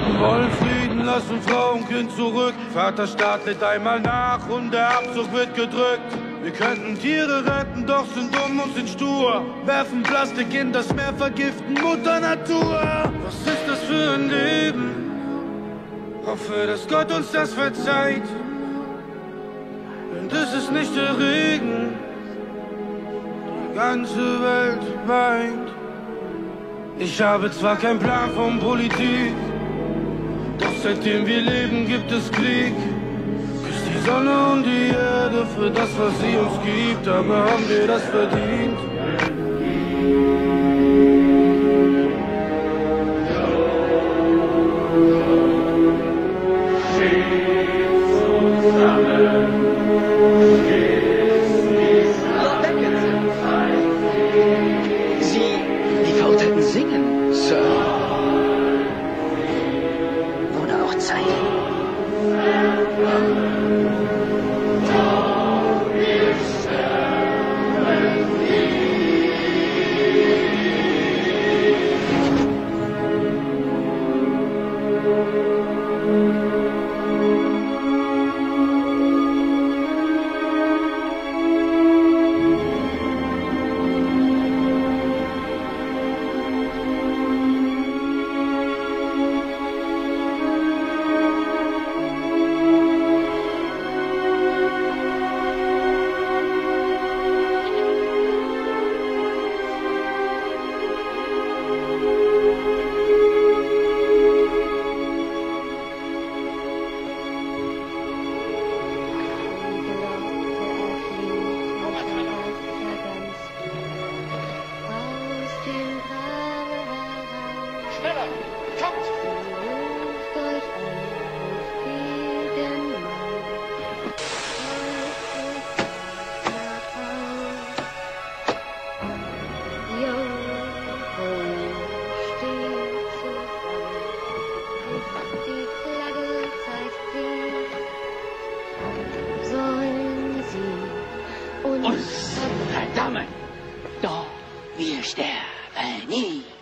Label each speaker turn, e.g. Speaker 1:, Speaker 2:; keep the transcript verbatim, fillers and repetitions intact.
Speaker 1: Wollen Frieden, lassen Frau und Kind zurück. Vaterstaat lädt einmal nach und der Abzug wird gedrückt. Wir könnten Tiere retten, doch sind dumm und sind stur. Werfen Plastik in das Meer, vergiften Mutter Natur. Was ist das für ein Leben? Hoffe, dass Gott uns das verzeiht. Denn das ist nicht der Regen. Die ganze Welt weint. Ich habe zwar keinen Plan von Politik, doch seitdem wir leben, gibt es Krieg. Küsst die Sonne und die Erde für das, was sie uns gibt, aber haben wir das verdient?
Speaker 2: Sie, die Verurteilten singen, Sir. Wurde auch Zeit.
Speaker 3: Schneller! Kommt!
Speaker 4: Sollen sie uns
Speaker 2: Uns verdammen, doch wir sterben nie.